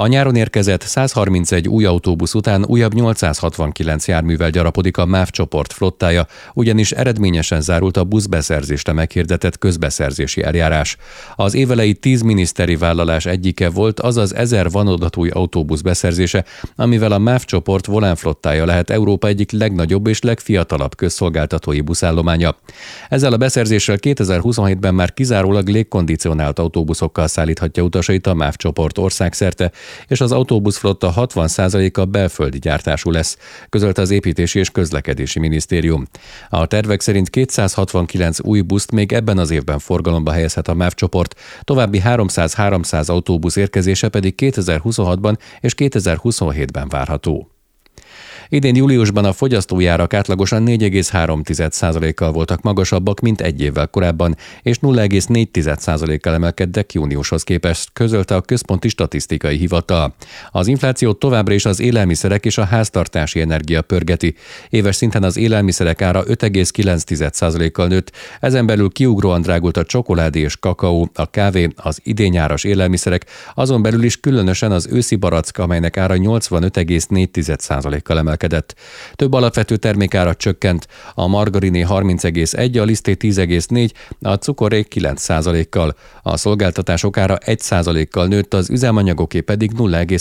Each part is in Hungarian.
A nyáron érkezett 131 új autóbusz után újabb 869 járművel gyarapodik a MÁV csoport flottája, ugyanis eredményesen zárult a buszbeszerzésre meghirdetett közbeszerzési eljárás. Az évelei 10 miniszteri vállalás egyike volt az az 1000 vanadatúj autóbusz beszerzése, amivel a MÁV csoport volánflottája lehet Európa egyik legnagyobb és legfiatalabb közszolgáltatói buszállománya. Ezzel a beszerzéssel 2027-ben már kizárólag légkondicionált autóbuszokkal szállíthatja utasait a MÁV csoport országszerte, és az autóbuszflotta 60%-a belföldi gyártású lesz, közölte az Építési és Közlekedési Minisztérium. A tervek szerint 269 új buszt még ebben az évben forgalomba helyezhet a MÁV csoport, további 300 autóbusz érkezése pedig 2026-ban és 2027-ben várható. Idén júliusban a fogyasztói árak átlagosan 4,3%-kal voltak magasabbak, mint egy évvel korábban, és 0,4%-kal emelkedtek júniushoz képest, közölte a Központi Statisztikai Hivatal. Az inflációt továbbra is az élelmiszerek és a háztartási energia pörgeti. Éves szinten az élelmiszerek ára 5,9%-kal nőtt, ezen belül kiugróan drágult a csokoládé és kakaó, a kávé, az idényáras élelmiszerek, azon belül is különösen az őszi barack, amelynek ára 85,4%-kal emelkedett. Több alapvető termékára csökkent, a margariné 30,1, a liszté 10,4, a cukoré 9%-kal, a szolgáltatások ára 1%-kal nőtt, az üzemanyagoké pedig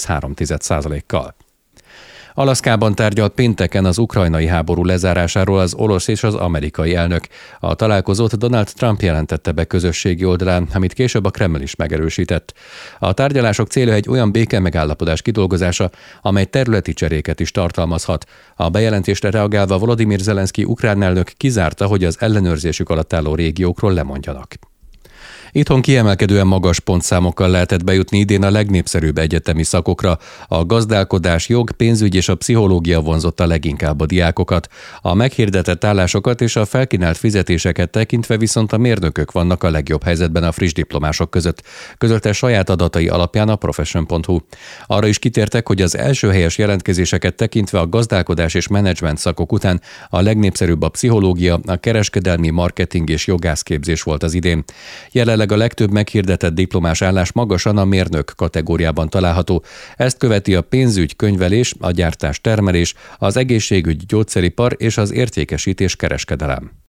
0,3%-kal. Alaszkában tárgyal pénteken az ukrajnai háború lezárásáról az orosz és az amerikai elnök. A találkozót Donald Trump jelentette be közösségi oldalán, amit később a Kreml is megerősített. A tárgyalások célja egy olyan békemegállapodás kidolgozása, amely területi cseréket is tartalmazhat. A bejelentésre reagálva Volodymyr Zelenszky ukrán elnök kizárta, hogy az ellenőrzésük alatt álló régiókról lemondjanak. Itthon kiemelkedően magas pontszámokkal lehetett bejutni idén a legnépszerűbb egyetemi szakokra. A gazdálkodás, jog, pénzügy és a pszichológia vonzotta leginkább a diákokat. A meghirdetett állásokat és a felkínált fizetéseket tekintve viszont a mérnökök vannak a legjobb helyzetben a friss diplomások között, közölte saját adatai alapján a Profession.hu. Arra is kitértek, hogy az első helyes jelentkezéseket tekintve a gazdálkodás és menedzsment szakok után a legnépszerűbb a pszichológia, a kereskedelmi, marketing és jogászképzés volt az idén. Jelenleg a legtöbb meghirdetett diplomás állás magasan a mérnök kategóriában található. Ezt követi a pénzügy, könyvelés, a gyártás, termelés, az egészségügy, gyógyszeripar és az értékesítés, kereskedelem.